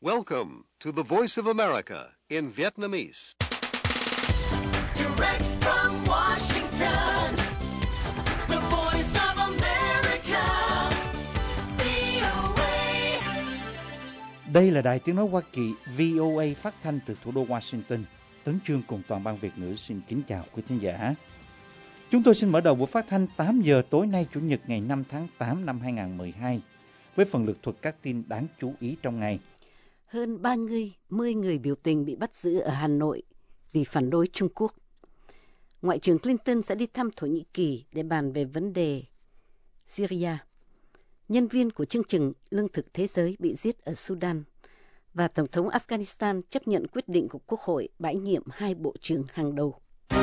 Welcome to the Voice of America in Vietnamese. Direct from Washington, the Voice of America, VOA. Đây là Đài Tiếng Nói Hoa Kỳ, VOA phát thanh từ thủ đô Washington. Tấn Chương cùng toàn ban Việt ngữ xin kính chào quý thính giả. Chúng tôi xin mở đầu buổi phát thanh 8 giờ tối nay Chủ nhật ngày 5 tháng 8 năm 2012 với phần lược thuật các tin đáng chú ý trong ngày. Hơn 30 người biểu tình bị bắt giữ ở Hà Nội vì phản đối Trung Quốc. Ngoại trưởng Clinton sẽ đi thăm Thổ Nhĩ Kỳ để bàn về vấn đề Syria. Nhân viên của chương trình Lương thực Thế giới bị giết ở Sudan. Và Tổng thống Afghanistan chấp nhận quyết định của Quốc hội bãi nhiệm 2 bộ trưởng hàng đầu.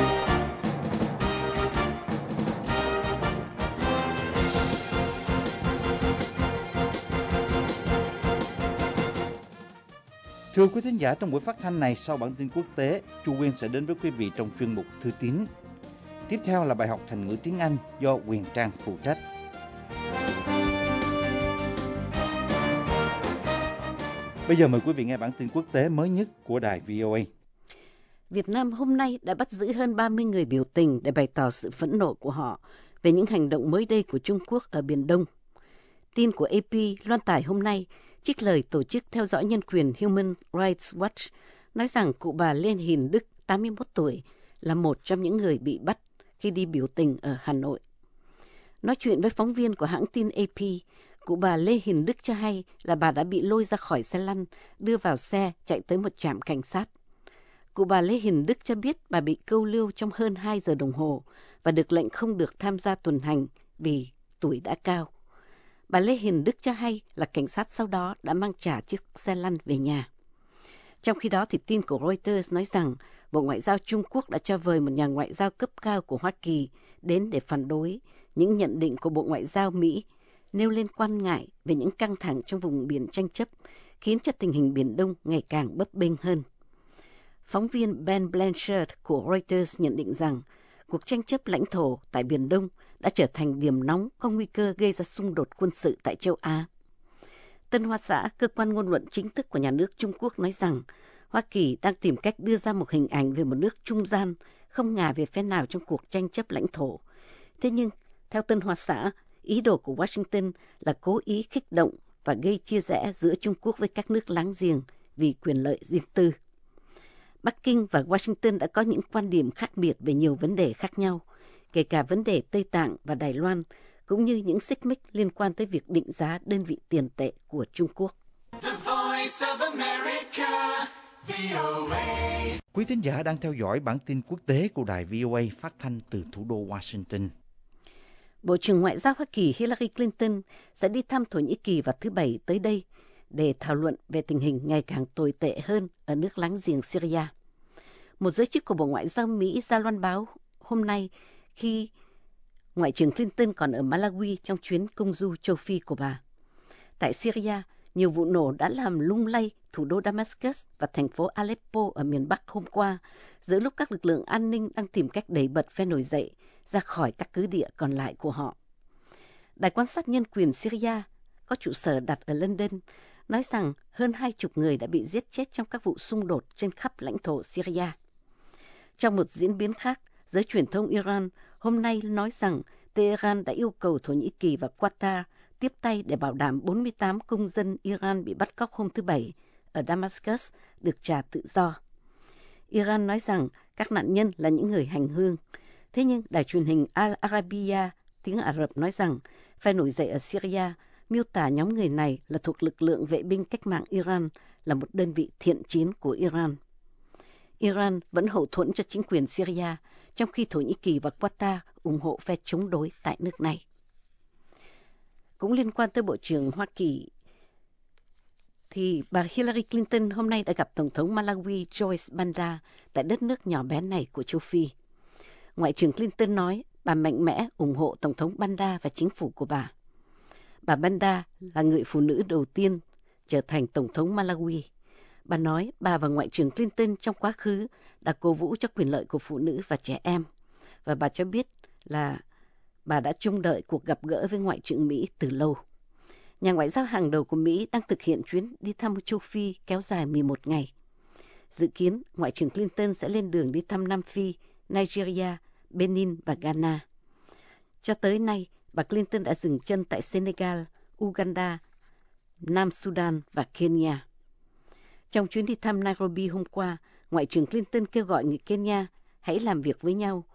Thưa quý thính giả, trong buổi phát thanh này, sau bản tin quốc tế, Chu Quyên sẽ đến với quý vị trong chuyên mục Thư tín. Tiếp theo là bài học thành ngữ tiếng Anh do Quyền Trang phụ trách. Bây giờ mời quý vị nghe bản tin quốc tế mới nhất của đài VOA. Việt Nam hôm nay đã bắt giữ hơn 30 người biểu tình để bày tỏ sự phẫn nộ của họ về những hành động mới đây của Trung Quốc ở Biển Đông. Tin của AP loan tải hôm nay trích lời tổ chức theo dõi nhân quyền Human Rights Watch nói rằng cụ bà Lê Hiền Đức, 81 tuổi, là một trong những người bị bắt khi đi biểu tình ở Hà Nội. Nói chuyện với phóng viên của hãng tin AP, cụ bà Lê Hiền Đức cho hay là bà đã bị lôi ra khỏi xe lăn, đưa vào xe chạy tới một trạm cảnh sát. Cụ bà Lê Hiền Đức cho biết bà bị câu lưu trong hơn 2 giờ đồng hồ và được lệnh không được tham gia tuần hành vì tuổi đã cao. Bà Lê Hiền Đức cho hay là cảnh sát sau đó đã mang trả chiếc xe lăn về nhà. Trong khi đó thì tin của Reuters nói rằng Bộ Ngoại giao Trung Quốc đã cho mời một nhà ngoại giao cấp cao của Hoa Kỳ đến để phản đối những nhận định của Bộ Ngoại giao Mỹ nêu lên quan ngại về những căng thẳng trong vùng biển tranh chấp, khiến cho tình hình Biển Đông ngày càng bấp bênh hơn. Phóng viên Ben Blanchard của Reuters nhận định rằng cuộc tranh chấp lãnh thổ tại Biển Đông đã trở thành điểm nóng có nguy cơ gây ra xung đột quân sự tại châu Á. Tân Hoa Xã, cơ quan ngôn luận chính thức của nhà nước Trung Quốc nói rằng Hoa Kỳ đang tìm cách đưa ra một hình ảnh về một nước trung gian, không ngả về phe nào trong cuộc tranh chấp lãnh thổ. Thế nhưng, theo Tân Hoa Xã, ý đồ của Washington là cố ý khích động và gây chia rẽ giữa Trung Quốc với các nước láng giềng vì quyền lợi riêng tư. Bắc Kinh và Washington đã có những quan điểm khác biệt về nhiều vấn đề khác nhau, kể cả vấn đề Tây Tạng và Đài Loan, cũng như những xích mích liên quan tới việc định giá đơn vị tiền tệ của Trung Quốc. The Voice of America, VOA. Quý thính giả đang theo dõi bản tin quốc tế của đài VOA phát thanh từ thủ đô Washington. Bộ trưởng Ngoại giao Hoa Kỳ Hillary Clinton sẽ đi thăm Thổ Nhĩ Kỳ vào thứ Bảy tới đây để thảo luận về tình hình ngày càng tồi tệ hơn ở nước láng giềng Syria. Một giới chức của Bộ Ngoại giao Mỹ ra loan báo hôm nay khi Ngoại trưởng Clinton còn ở Malawi trong chuyến công du châu Phi của bà. Tại Syria, nhiều vụ nổ đã làm lung lay thủ đô Damascus và thành phố Aleppo ở miền Bắc hôm qua, giữa lúc các lực lượng an ninh đang tìm cách đẩy bật phe nổi dậy ra khỏi các cứ địa còn lại của họ. Đài quan sát nhân quyền Syria có trụ sở đặt ở London nói rằng hơn 20 người đã bị giết chết trong các vụ xung đột trên khắp lãnh thổ Syria. Trong một diễn biến khác, giới truyền thông Iran hôm nay nói rằng Tehran đã yêu cầu Thổ Nhĩ Kỳ và Qatar tiếp tay để bảo đảm 48 công dân Iran bị bắt cóc hôm thứ Bảy ở Damascus được trả tự do. Iran nói rằng các nạn nhân là những người hành hương. Thế nhưng đài truyền hình Al Arabiya tiếng Ả Rập nói rằng phe nổi dậy ở Syria miêu tả nhóm người này là thuộc lực lượng vệ binh cách mạng Iran, là một đơn vị thiện chiến của Iran. Iran vẫn hậu thuẫn cho chính quyền Syria, trong khi Thổ Nhĩ Kỳ và Qatar ủng hộ phe chống đối tại nước này. Cũng liên quan tới Bộ trưởng Hoa Kỳ, thì bà Hillary Clinton hôm nay đã gặp Tổng thống Malawi Joyce Banda tại đất nước nhỏ bé này của châu Phi. Ngoại trưởng Clinton nói bà mạnh mẽ ủng hộ Tổng thống Banda và chính phủ của bà. Bà Banda là người phụ nữ đầu tiên trở thành Tổng thống Malawi. Bà nói bà và Ngoại trưởng Clinton trong quá khứ đã cổ vũ cho quyền lợi của phụ nữ và trẻ em. Và bà cho biết là bà đã trông đợi cuộc gặp gỡ với Ngoại trưởng Mỹ từ lâu. nhà ngoại giao hàng đầu của Mỹ đang thực hiện chuyến đi thăm châu Phi kéo dài 11 ngày. Dự kiến, Ngoại trưởng Clinton sẽ lên đường đi thăm Nam Phi, Nigeria, Benin và Ghana. Cho tới nay, bà Clinton đã dừng chân tại Senegal, Uganda, Nam Sudan và Kenya. Trong chuyến đi thăm Nairobi hôm qua, Ngoại trưởng Clinton kêu gọi người Kenya hãy làm việc với nhau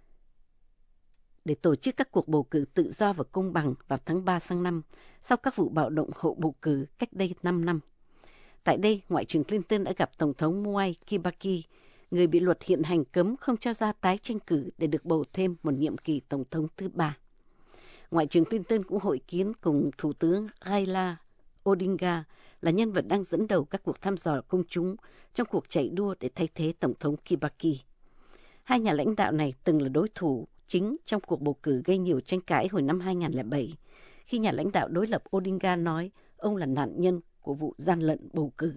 để tổ chức các cuộc bầu cử tự do và công bằng vào tháng 3 sang năm, sau các vụ bạo động hậu bầu cử cách đây 5 năm. Tại đây, Ngoại trưởng Clinton đã gặp Tổng thống Mwai Kibaki, người bị luật hiện hành cấm không cho ra tái tranh cử để được bầu thêm một nhiệm kỳ Tổng thống thứ 3. Ngoại trưởng Clinton cũng hội kiến cùng Thủ tướng Raila Odinga, là nhân vật đang dẫn đầu các cuộc thăm dò công chúng trong cuộc chạy đua để thay thế Tổng thống Kibaki. Hai nhà lãnh đạo này từng là đối thủ chính trong cuộc bầu cử gây nhiều tranh cãi hồi năm 2007, khi nhà lãnh đạo đối lập Odinga nói ông là nạn nhân của vụ gian lận bầu cử.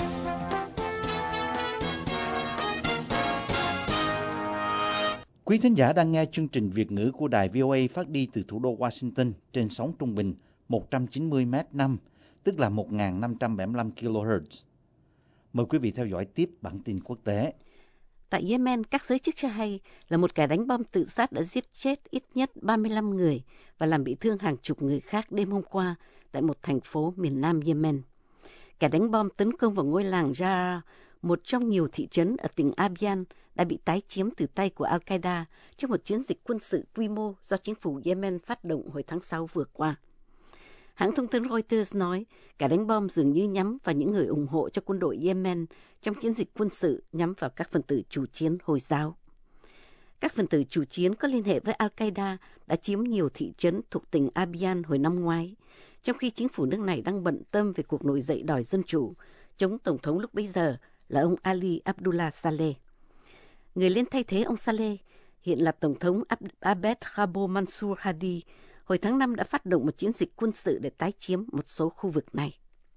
Quý thính giả đang nghe chương trình Việt ngữ của đài VOA phát đi từ thủ đô Washington trên sóng trung bình 190 m/năm, tức là 1.575 kHz. Mời quý vị theo dõi tiếp bản tin quốc tế. Tại Yemen, các giới chức cho hay là một kẻ đánh bom tự sát đã giết chết ít nhất 35 người và làm bị thương hàng chục người khác đêm hôm qua tại một thành phố miền nam Yemen. Kẻ đánh bom tấn công vào ngôi làng Jara, một trong nhiều thị trấn ở tỉnh Abyan, đã bị tái chiếm từ tay của Al-Qaeda trong một chiến dịch quân sự quy mô do chính phủ Yemen phát động hồi tháng 6 vừa qua. Hãng thông tấn Reuters nói kẻ đánh bom dường như nhắm vào những người ủng hộ cho quân đội Yemen trong chiến dịch quân sự nhắm vào các phần tử chủ chiến Hồi giáo. Các phần tử chủ chiến có liên hệ với Al-Qaeda đã chiếm nhiều thị trấn thuộc tỉnh Abyan hồi năm ngoái, trong khi chính phủ nước này đang bận tâm về cuộc nổi dậy đòi dân chủ chống Tổng thống lúc bấy giờ là ông Ali Abdullah Saleh. Người lên thay thế ông Saleh hiện là Tổng thống Abed Rabo Mansour Hadi, hồi tháng 5 đã phát động một chiến dịch quân sự để tái chiếm một số khu vực này.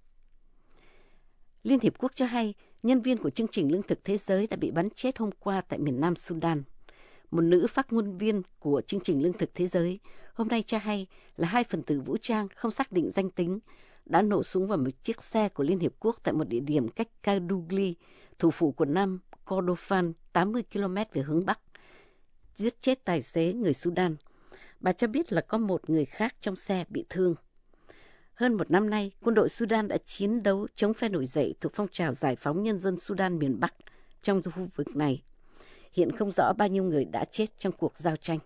Liên Hiệp Quốc cho hay nhân viên của chương trình Lương thực Thế giới đã bị bắn chết hôm qua tại miền Nam Sudan. Một nữ phát ngôn viên của chương trình Lương thực Thế giới hôm nay cho hay là hai phần tử vũ trang không xác định danh tính đã nổ súng vào một chiếc xe của Liên Hiệp Quốc tại một địa điểm cách Kadugli, thủ phủ của Nam Kordofan, 80 km về hướng Bắc, giết chết tài xế người Sudan. Bà cho biết là có một người khác trong xe bị thương. Hơn một năm nay, quân đội Sudan đã chiến đấu chống phe nổi dậy thuộc phong trào giải phóng nhân dân Sudan miền Bắc trong khu vực này. Hiện không rõ bao nhiêu người đã chết trong cuộc giao tranh.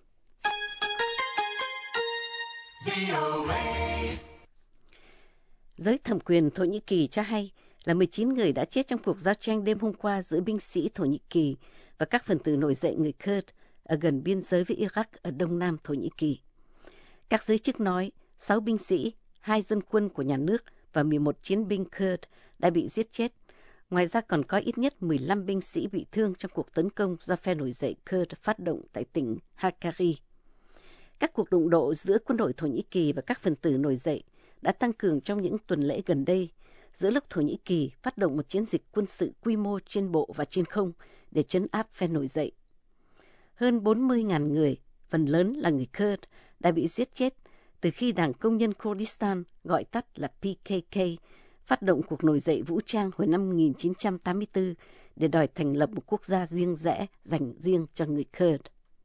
Giới thẩm quyền Thổ Nhĩ Kỳ cho hay là 19 người đã chết trong cuộc giao tranh đêm hôm qua giữa binh sĩ Thổ Nhĩ Kỳ và các phần tử nổi dậy người Kurd ở gần biên giới với Iraq ở đông nam Thổ Nhĩ Kỳ. Các giới chức nói 6 binh sĩ, 2 dân quân của nhà nước và 11 chiến binh Kurd đã bị giết chết. Ngoài ra còn có ít nhất 15 binh sĩ bị thương trong cuộc tấn công do phe nổi dậy Kurd phát động tại tỉnh Hakkari. Các cuộc đụng độ giữa quân đội Thổ Nhĩ Kỳ và các phần tử nổi dậy đã tăng cường trong những tuần lễ gần đây, giữa lúc Thổ Nhĩ Kỳ phát động một chiến dịch quân sự quy mô trên bộ và trên không để trấn áp phe nổi dậy. Hơn 40.000 người, phần lớn là người Kurd, đã bị giết chết từ khi Đảng Công nhân Kurdistan, gọi tắt là PKK, phát động cuộc nổi dậy vũ trang hồi năm 1984 để đòi thành lập một quốc gia riêng rẽ dành riêng cho người Kurd.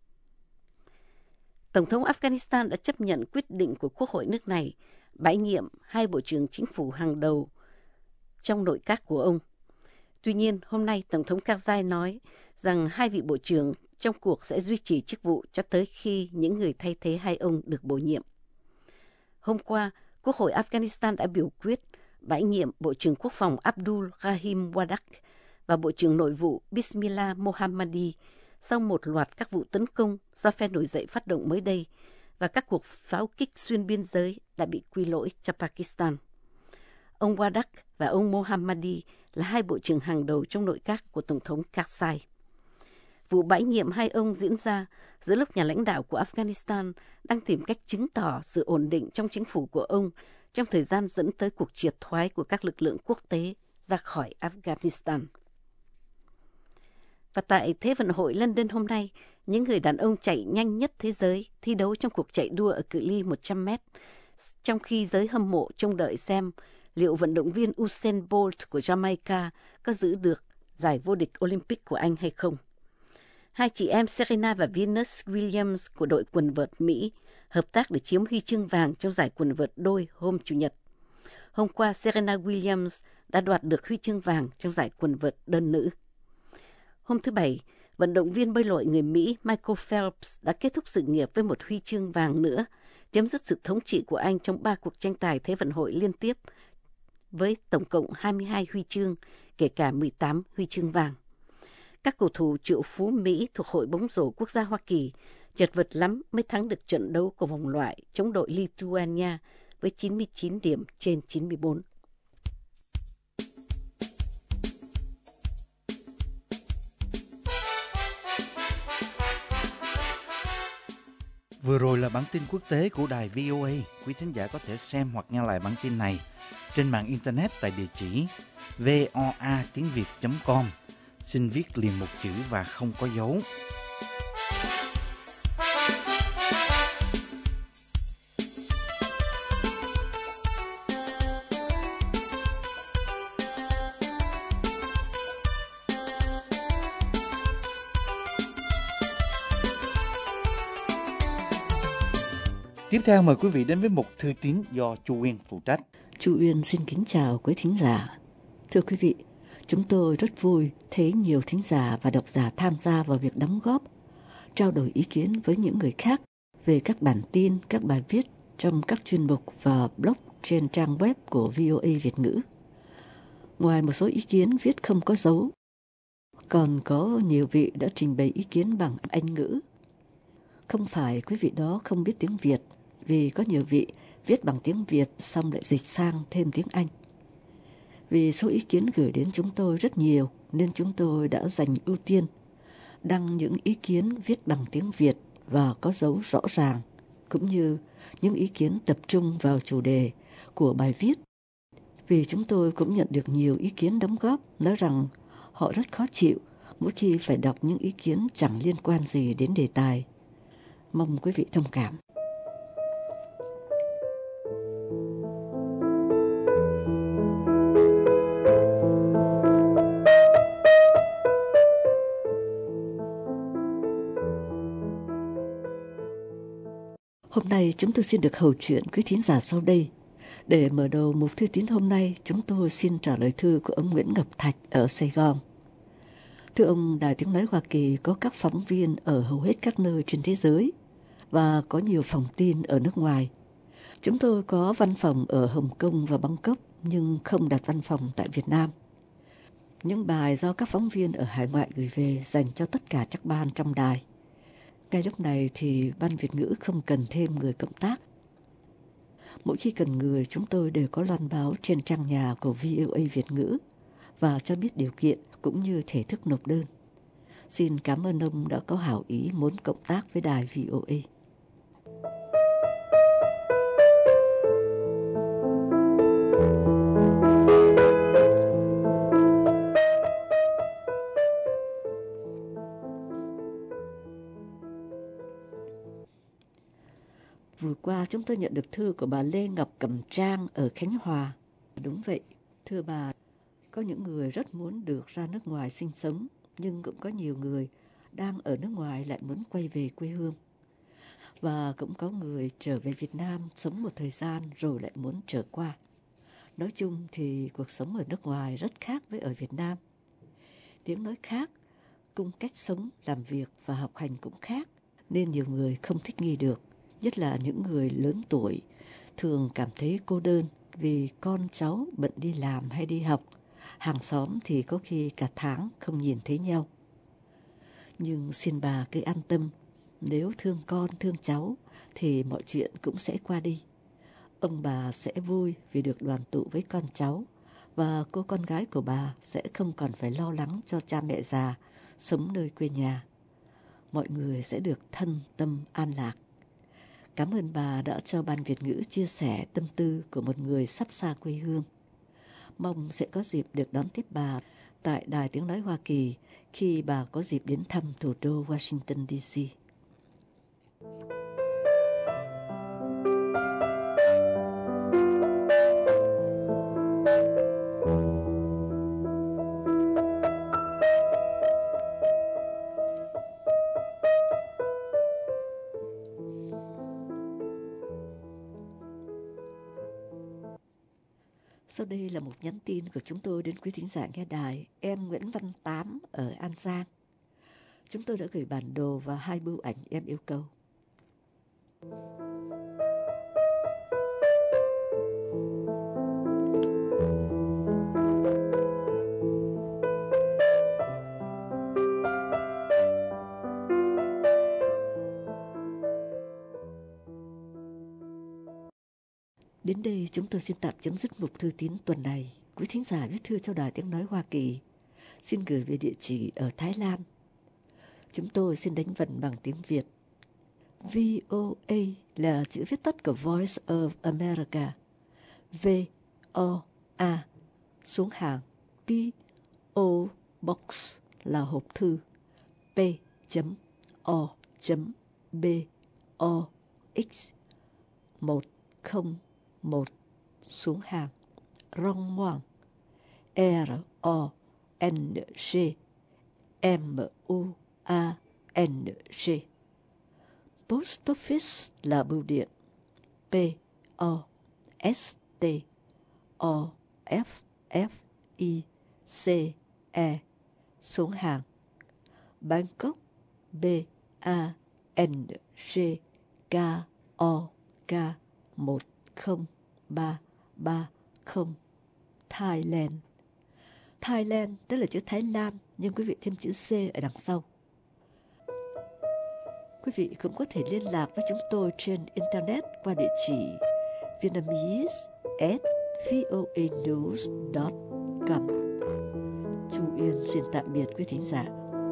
Tổng thống Afghanistan đã chấp nhận quyết định của Quốc hội nước này bãi nhiệm 2 bộ trưởng chính phủ hàng đầu trong nội các của ông. Tuy nhiên, hôm nay Tổng thống Karzai nói rằng 2 vị bộ trưởng trong cuộc sẽ duy trì chức vụ cho tới khi những người thay thế hai ông được bổ nhiệm. Hôm qua, Quốc hội Afghanistan đã biểu quyết bãi nhiệm Bộ trưởng Quốc phòng Abdul Rahim Wadak và Bộ trưởng Nội vụ Bismillah Mohammadi sau một loạt các vụ tấn công do phe nổi dậy phát động mới đây và các cuộc pháo kích xuyên biên giới đã bị quy lỗi cho Pakistan. Ông Wadak và ông Mohammadi là 2 bộ trưởng hàng đầu trong nội các của Tổng thống Karzai. Vụ bãi nhiệm hai ông diễn ra giữa lúc nhà lãnh đạo của Afghanistan đang tìm cách chứng tỏ sự ổn định trong chính phủ của ông trong thời gian dẫn tới cuộc triệt thoái của các lực lượng quốc tế ra khỏi Afghanistan. Và tại Thế vận hội London hôm nay, những người đàn ông chạy nhanh nhất thế giới thi đấu trong cuộc chạy đua ở cự ly 100 mét. trong khi giới hâm mộ trông đợi xem liệu vận động viên Usain Bolt của Jamaica có giữ được giải vô địch Olympic của Anh hay không. Hai chị em Serena và Venus Williams của đội quần vợt Mỹ hợp tác để chiếm huy chương vàng trong giải quần vợt đôi hôm Chủ nhật. Hôm qua, Serena Williams đã đoạt được huy chương vàng trong giải quần vợt đơn nữ. Hôm thứ Bảy, vận động viên bơi lội người Mỹ Michael Phelps đã kết thúc sự nghiệp với một huy chương vàng nữa, chấm dứt sự thống trị của Anh trong 3 cuộc tranh tài Thế vận hội liên tiếp, với tổng cộng 22 huy chương, kể cả 18 huy chương vàng. Các cầu thủ triệu phú Mỹ thuộc Hội bóng rổ quốc gia Hoa Kỳ chật vật lắm mới thắng được trận đấu của vòng loại chống đội Lithuania với 99 điểm trên 94. Vừa rồi là bản tin quốc tế của đài VOA. Quý thính giả có thể xem hoặc nghe lại bản tin này trên mạng Internet tại địa chỉ voa.tiếng.com. Xin viết liền một chữ và không có dấu. Tiếp theo mời quý vị đến với mục thư tín do Chu Uyên phụ trách. Chu Uyên xin kính chào quý thính giả. Thưa quý vị, chúng tôi rất vui thấy nhiều thính giả và độc giả tham gia vào việc đóng góp, trao đổi ý kiến với những người khác về các bản tin, các bài viết trong các chuyên mục và blog trên trang web của VOA Việt ngữ. Ngoài một số ý kiến viết không có dấu, còn có nhiều vị đã trình bày ý kiến bằng Anh ngữ. Không phải quý vị đó không biết tiếng Việt, vì có nhiều vị viết bằng tiếng Việt xong lại dịch sang thêm tiếng Anh. Vì số ý kiến gửi đến chúng tôi rất nhiều nên chúng tôi đã dành ưu tiên đăng những ý kiến viết bằng tiếng Việt và có dấu rõ ràng, cũng như những ý kiến tập trung vào chủ đề của bài viết. Vì chúng tôi cũng nhận được nhiều ý kiến đóng góp nói rằng họ rất khó chịu mỗi khi phải đọc những ý kiến chẳng liên quan gì đến đề tài. Mong quý vị thông cảm. Hôm nay chúng tôi xin được hầu chuyện quý thính giả sau đây. Để mở đầu mục thư tín hôm nay, chúng tôi xin trả lời thư của ông Nguyễn Ngọc Thạch ở Sài Gòn. Thưa ông, Đài Tiếng Nói Hoa Kỳ có các phóng viên ở hầu hết các nơi trên thế giới và có nhiều phòng tin ở nước ngoài. Chúng tôi có văn phòng ở Hồng Kông và Bangkok nhưng không đặt văn phòng tại Việt Nam. Những bài do các phóng viên ở hải ngoại gửi về dành cho tất cả các ban trong đài. Ngay lúc này thì ban Việt ngữ không cần thêm người cộng tác. Mỗi khi cần người, chúng tôi đều có loan báo trên trang nhà của VOA Việt ngữ và cho biết điều kiện cũng như thể thức nộp đơn. Xin cảm ơn ông đã có hảo ý muốn cộng tác với đài VOA. Vừa qua chúng tôi nhận được thư của bà Lê Ngọc Cẩm Trang ở Khánh Hòa. Đúng vậy, thưa bà, có những người rất muốn được ra nước ngoài sinh sống, nhưng cũng có nhiều người đang ở nước ngoài lại muốn quay về quê hương. Và cũng có người trở về Việt Nam sống một thời gian rồi lại muốn trở qua. Nói chung thì cuộc sống ở nước ngoài rất khác với ở Việt Nam. Tiếng nói khác, cung cách sống, làm việc và học hành cũng khác, nên nhiều người không thích nghi được. Nhất là những người lớn tuổi thường cảm thấy cô đơn vì con cháu bận đi làm hay đi học, hàng xóm thì có khi cả tháng không nhìn thấy nhau. Nhưng xin bà cứ an tâm, nếu thương con thương cháu thì mọi chuyện cũng sẽ qua đi. Ông bà sẽ vui vì được đoàn tụ với con cháu và cô con gái của bà sẽ không còn phải lo lắng cho cha mẹ già sống nơi quê nhà. Mọi người sẽ được thân tâm an lạc. Cảm ơn bà đã cho Ban Việt ngữ chia sẻ tâm tư của một người sắp xa quê hương. Mong sẽ có dịp được đón tiếp bà tại Đài Tiếng Nói Hoa Kỳ khi bà có dịp đến thăm thủ đô Washington, D.C. Sau đây là một nhắn tin của chúng tôi đến quý thính giả nghe đài. Em Nguyễn Văn Tám ở An Giang. Chúng tôi đã gửi bản đồ và 2 bưu ảnh em yêu cầu. Đến đây chúng tôi xin tạm chấm dứt mục thư tín tuần này. Quý thính giả viết thư cho Đài Tiếng Nói Hoa Kỳ xin gửi về địa chỉ ở Thái Lan. Chúng tôi xin đánh vần bằng tiếng Việt. VOA là chữ viết tắt của Voice of America. VOA xuống hàng P.O. Box là hộp thư P.O.BOX 101 xuống hàng Rong Ngoang RONGMUANG. Post Office là bưu điện POSTOFFICE xuống hàng Bangkok BANGKOK 10330 Thailand. Thailand tức là chữ Thái Lan, nhưng quý vị thêm chữ C ở đằng sau. Quý vị cũng có thể liên lạc với chúng tôi trên Internet qua địa chỉ vietnamese@voanews.com. Chu Uyên xin tạm biệt quý thính giả.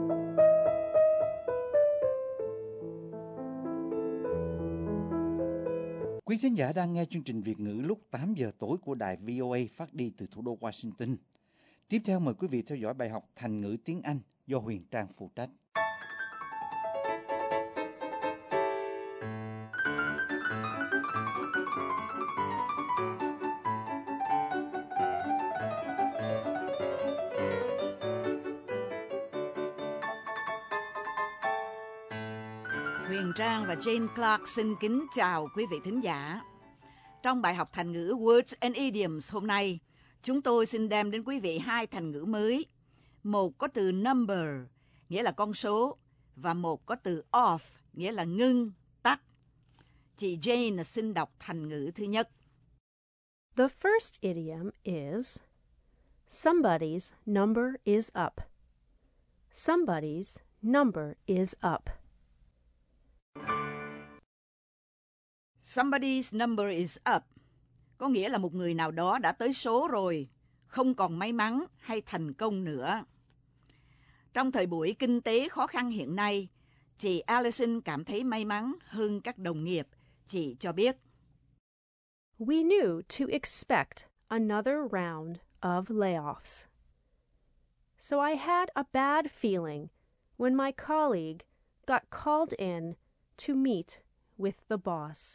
Quý thính giả đang nghe chương trình Việt ngữ lúc 8 giờ tối của đài VOA phát đi từ thủ đô Washington. Tiếp theo mời quý vị theo dõi bài học Thành ngữ tiếng Anh do Huyền Trang phụ trách. Huyền Trang và Jane Clark xin kính chào quý vị thính giả. Trong bài học thành ngữ Words and Idioms hôm nay, chúng tôi xin đem đến quý vị 2 thành ngữ mới. Một có từ number, nghĩa là con số, và một có từ off, nghĩa là ngưng, tắt. Chị Jane xin đọc thành ngữ thứ nhất. The first idiom is somebody's number is up. Somebody's number is up. Somebody's number is up có nghĩa là một người nào đó đã tới số rồi, không còn may mắn hay thành công nữa. Trong thời buổi kinh tế khó khăn hiện nay, chị Allison cảm thấy may mắn hơn các đồng nghiệp. Chị cho biết, We knew to expect another round of layoffs. So I had a bad feeling when my colleague got called in to meet with the boss.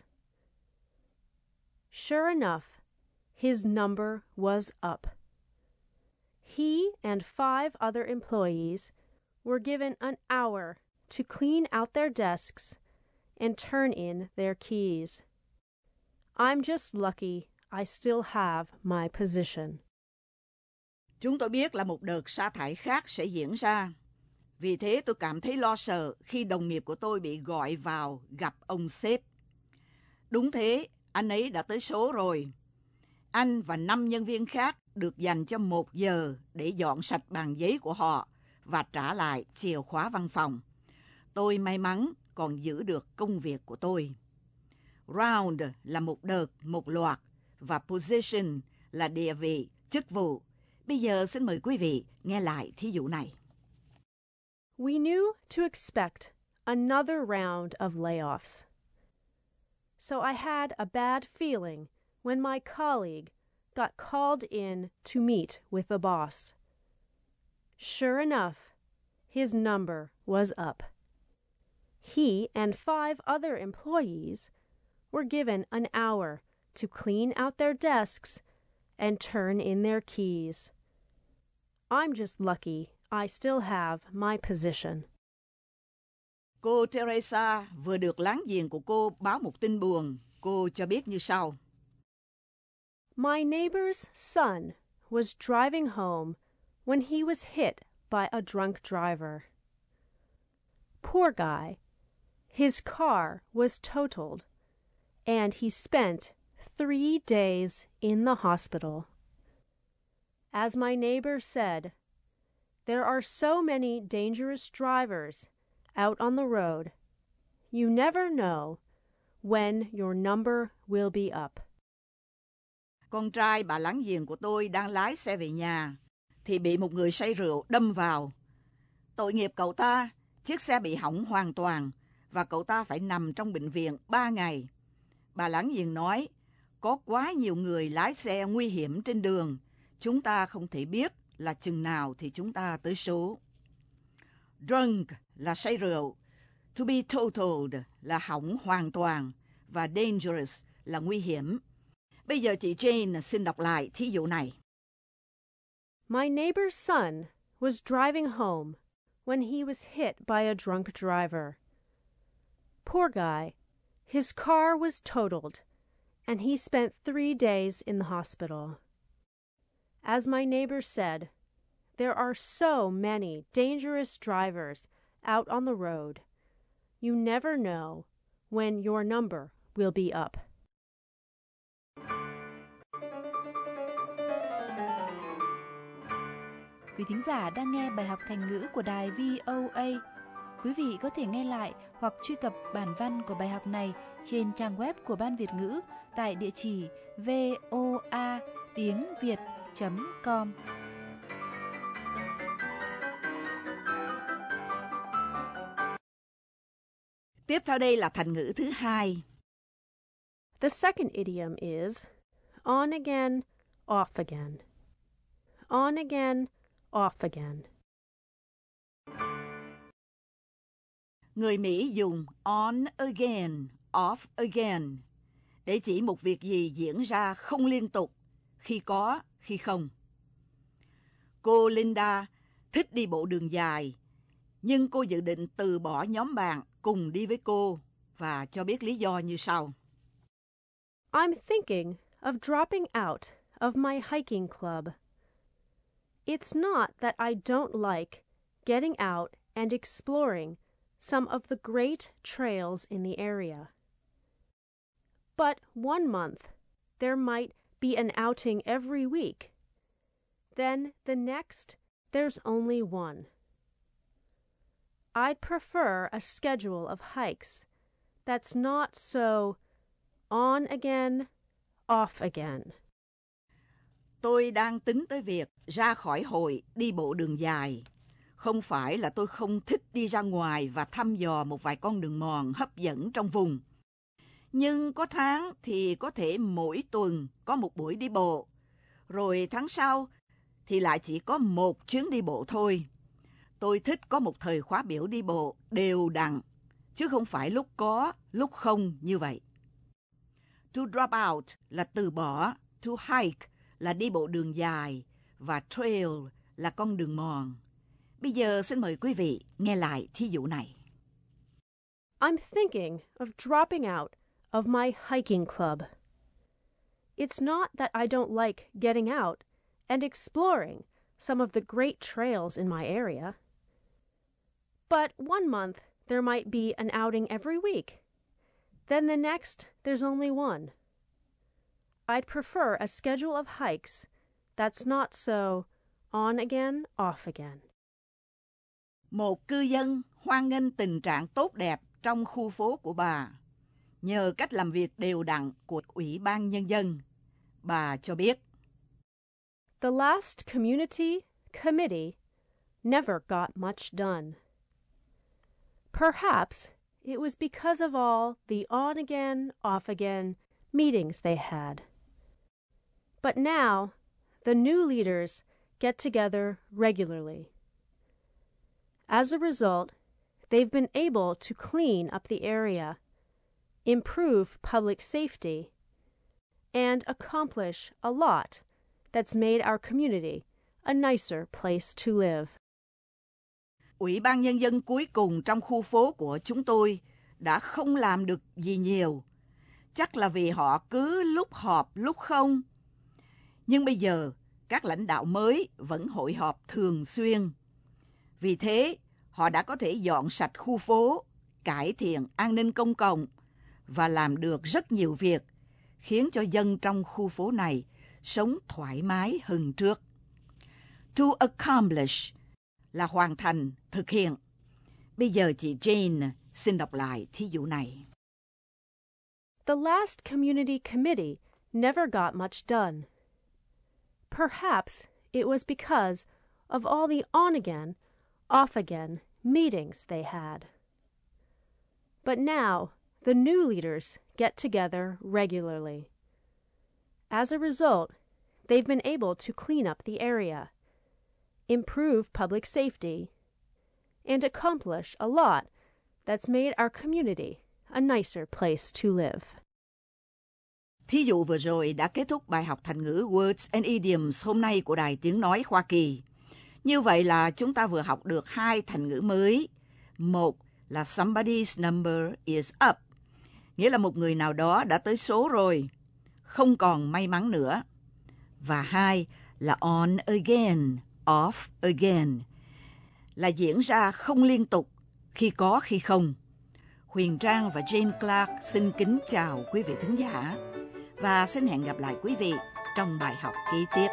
Sure enough, his number was up. He and 5 other employees were given an hour to clean out their desks and turn in their keys. I'm just lucky I still have my position. chúng tôi biết là một đợt sa thải khác sẽ diễn ra. Vì thế tôi cảm thấy lo sợ khi đồng nghiệp của tôi bị gọi vào gặp ông sếp. Đúng thế, anh ấy đã tới số rồi. Anh và 5 nhân viên khác được dành cho 1 giờ để dọn sạch bàn giấy của họ và trả lại chìa khóa văn phòng. Tôi may mắn còn giữ được công việc của tôi. Round là một đợt, một loạt và position là địa vị, chức vụ. Bây giờ xin mời quý vị nghe lại thí dụ này. We knew to expect another round of layoffs. So I had a bad feeling when my colleague got called in to meet with the boss. Sure enough, his number was up. He and 5 other employees were given an hour to clean out their desks and turn in their keys. I'm just lucky I still have my position. Cô Teresa vừa được láng giềng của cô báo một tin buồn. Cô cho biết như sau. My neighbor's son was driving home when he was hit by a drunk driver. Poor guy. His car was totaled, and he spent 3 days in the hospital. As my neighbor said, there are so many dangerous drivers out on the road. You never know when your number will be up. Con trai bà láng giềng của tôi đang lái xe về nhà thì bị một người say rượu đâm vào. Tội nghiệp cậu ta, chiếc xe bị hỏng hoàn toàn và cậu ta phải nằm trong bệnh viện 3 ngày. Bà láng giềng nói, có quá nhiều người lái xe nguy hiểm trên đường, chúng ta không thể biết là chừng nào thì chúng ta tới số. Drunk là say rượu, to be totaled là hỏng hoàn toàn và dangerous là nguy hiểm. Bây giờ chị Jane xin đọc lại thí dụ này. My neighbor's son was driving home when he was hit by a drunk driver. Poor guy. His car was totaled, and he spent 3 days in the hospital. As my neighbor said, there are so many dangerous drivers out on the road. You never know when your number will be up. Quý thính giả đang nghe bài học Thành ngữ của đài VOA. Quý vị có thể nghe lại hoặc truy cập bản văn của bài học này trên trang web của Ban Việt ngữ tại địa chỉ voa.tiếng.việt.com. Tiếp theo đây là thành ngữ thứ hai. The second idiom is on again, off again. On again, off again. Người Mỹ dùng on again, off again để chỉ một việc gì diễn ra không liên tục, khi có, khi không. Cô Linda thích đi bộ đường dài, nhưng cô dự định từ bỏ nhóm bạn cùng đi với cô và cho biết lý do như sau. I'm thinking of dropping out of my hiking club. It's not that I don't like getting out and exploring some of the great trails in the area. But 1 month, there might be an outing every week. Then the next, there's only one. I'd prefer a schedule of hikes that's not so on again, off again. Tôi đang tính tới việc ra khỏi hội đi bộ đường dài. Không phải là tôi không thích đi ra ngoài và thăm dò một vài con đường mòn hấp dẫn trong vùng. Nhưng có tháng thì có thể mỗi tuần có một buổi đi bộ. Rồi tháng sau thì lại chỉ có một chuyến đi bộ thôi. Tôi thích có một thời khóa biểu đi bộ đều đặn, chứ không phải lúc có, lúc không như vậy. To drop out là từ bỏ, to hike là đi bộ đường dài và trail là con đường mòn. Bây giờ xin mời quý vị nghe lại thí dụ này. I'm thinking of dropping out of my hiking club. It's not that I don't like getting out and exploring some of the great trails in my area. But 1 month, there might be an outing every week. Then the next, there's only one. I'd prefer a schedule of hikes that's not so on again, off again. Một cư dân hoan nghênh tình trạng tốt đẹp trong khu phố của bà nhờ cách làm việc đều đặn của Ủy ban Nhân dân. Bà cho biết, The last community committee never got much done. Perhaps it was because of all the on-again, off-again meetings they had. But now, the new leaders get together regularly. As a result, they've been able to clean up the area, improve public safety, and accomplish a lot that's made our community a nicer place to live. Ủy ban Nhân dân cuối cùng trong khu phố của chúng tôi đã không làm được gì nhiều. Chắc là vì họ cứ lúc họp lúc không. Nhưng bây giờ, các lãnh đạo mới vẫn hội họp thường xuyên. Vì thế, họ đã có thể dọn sạch khu phố, cải thiện an ninh công cộng và làm được rất nhiều việc, khiến cho dân trong khu phố này sống thoải mái hơn trước. To accomplish là hoàn thành, thực hiện. Bây giờ chị Jane xin đọc lại thí dụ này. The last community committee never got much done. Perhaps it was because of all the on-again, off-again meetings they had. But now, the new leaders get together regularly. As a result, they've been able to clean up the area, improve public safety, and accomplish a lot that's made our community a nicer place to live. Thí dụ vừa rồi đã kết thúc bài học thành ngữ Words and Idioms hôm nay của Đài Tiếng Nói Hoa Kỳ. Như vậy là chúng ta vừa học được 2 thành ngữ mới. Một là somebody's number is up, nghĩa là một người nào đó đã tới số rồi, không còn may mắn nữa. Và 2 là on again, off again, là diễn ra không liên tục, khi có khi không. Huyền Trang và Jane Clark xin kính chào quý vị thính giả và xin hẹn gặp lại quý vị trong bài học kế tiếp.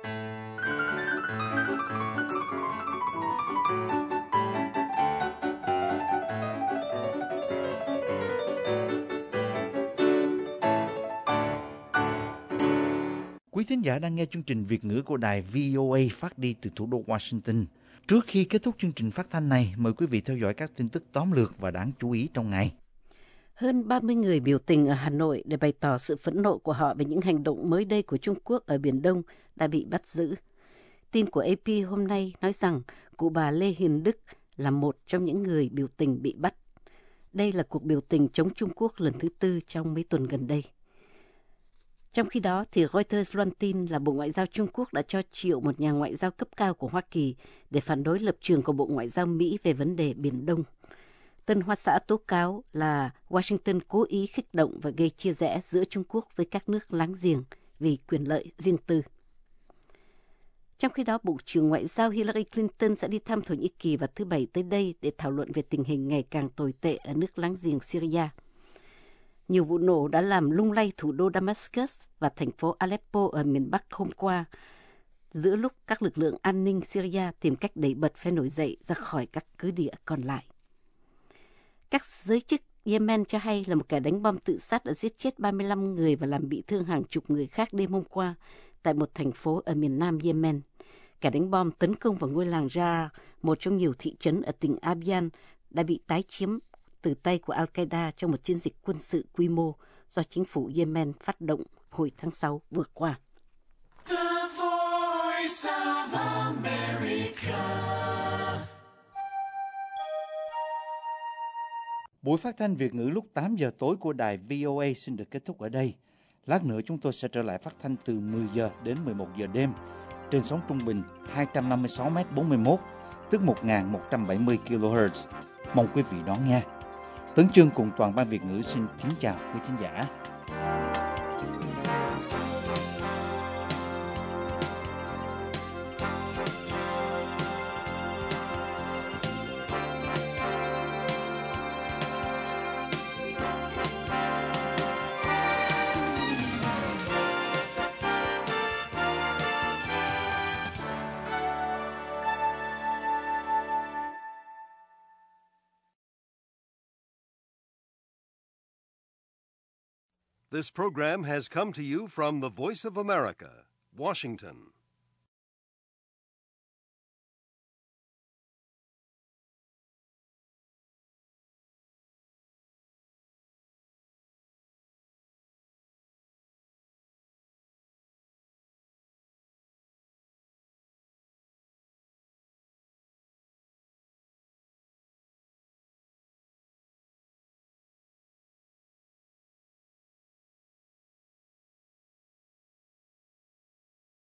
Quý thính giả đang nghe chương trình Việt ngữ của đài VOA phát đi từ thủ đô Washington. Trước khi kết thúc chương trình phát thanh này, mời quý vị theo dõi các tin tức tóm lược và đáng chú ý trong ngày. Hơn 30 người biểu tình ở Hà Nội để bày tỏ sự phẫn nộ của họ về những hành động mới đây của Trung Quốc ở Biển Đông đã bị bắt giữ. Tin của AP hôm nay nói rằng cụ bà Lê Hiền Đức là một trong những người biểu tình bị bắt. Đây là cuộc biểu tình chống Trung Quốc lần thứ 4 trong mấy tuần gần đây. Trong khi đó, thì Reuters loan tin là Bộ Ngoại giao Trung Quốc đã cho triệu một nhà ngoại giao cấp cao của Hoa Kỳ để phản đối lập trường của Bộ Ngoại giao Mỹ về vấn đề Biển Đông. Tân Hoa Xã tố cáo là Washington cố ý khích động và gây chia rẽ giữa Trung Quốc với các nước láng giềng vì quyền lợi riêng tư. Trong khi đó, Bộ trưởng Ngoại giao Hillary Clinton sẽ đi thăm Thổ Nhĩ Kỳ vào thứ Bảy tới đây để thảo luận về tình hình ngày càng tồi tệ ở nước láng giềng Syria. Nhiều vụ nổ đã làm lung lay thủ đô Damascus và thành phố Aleppo ở miền Bắc hôm qua, giữa lúc các lực lượng an ninh Syria tìm cách đẩy bật phe nổi dậy ra khỏi các cứ địa còn lại. Các giới chức Yemen cho hay là một kẻ đánh bom tự sát đã giết chết 35 người và làm bị thương hàng chục người khác đêm hôm qua tại một thành phố ở miền nam Yemen. Kẻ đánh bom tấn công vào ngôi làng Jara, một trong nhiều thị trấn ở tỉnh Abyan, đã bị tái chiếm từ tay của Al-Qaeda trong một chiến dịch quân sự quy mô do chính phủ Yemen phát động hồi tháng 6 vừa qua. The Voice of America. Buổi phát thanh Việt ngữ lúc 8 giờ tối của đài VOA xin được kết thúc ở đây. Lát nữa chúng tôi sẽ trở lại phát thanh từ 10 giờ đến 11 giờ đêm trên sóng trung bình 256m41, tức 1170 kHz. Mong quý vị đón nghe. Tấn Chương cùng toàn ban Việt ngữ xin kính chào quý thính giả. This program has come to you from the Voice of America, Washington.